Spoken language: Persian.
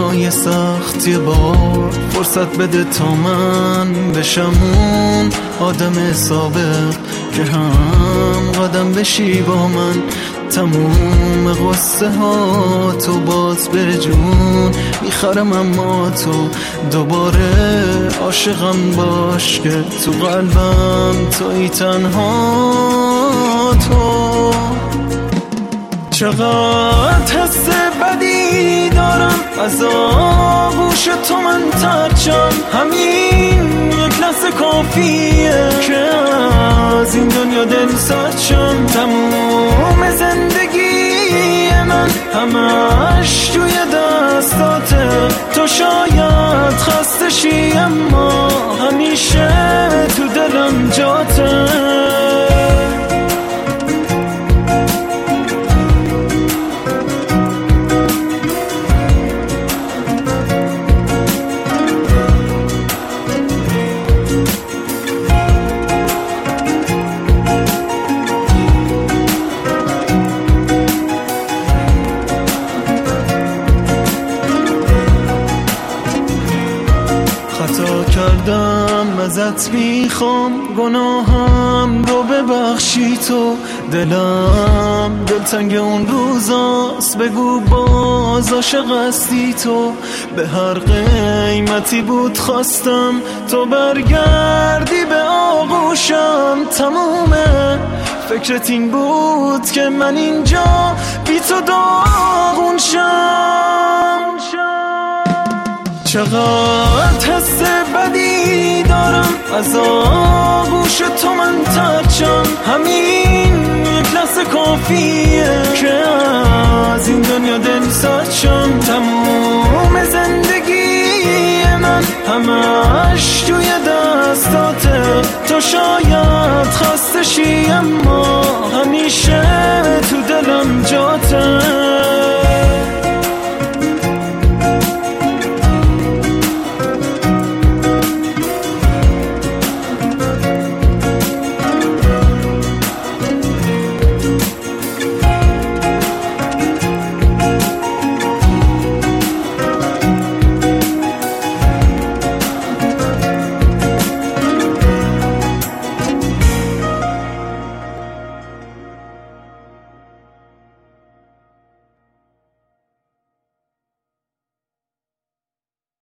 یه سخت یه بار فرصت بده تا من بشم اون آدم سابق که هم قدم بشی با من. تموم قصه ها تو باز به جون میخرم، اما تو دوباره عاشقم باش که تو قلبم توی تنها تو. چقدر حس بدی دارم از آغوش تو من ترچم، همین یک لحظه کافیه که از این دنیا دل سرچم. تموم زندگی من همش توی دستاته، تو شاید خسته شی اما همیشه تو دلم جاته. خطا کردم ازت میخوام، گناهم رو ببخشی تو. دلم دلتنگ اون روزاست، بگو باز عاشق هستی تو. به هر قیمتی بود خواستم تو برگردی به آغوشم. تمومه فکرت این بود که من اینجا بی تو داغون شم. چقدر حس بدی دارم از آغوش تو من ترچم، همین یک لحظه کافیه که از این دنیا دل سرچم. تموم زندگی من همش توی دستاته، تو شاید خسته شی اما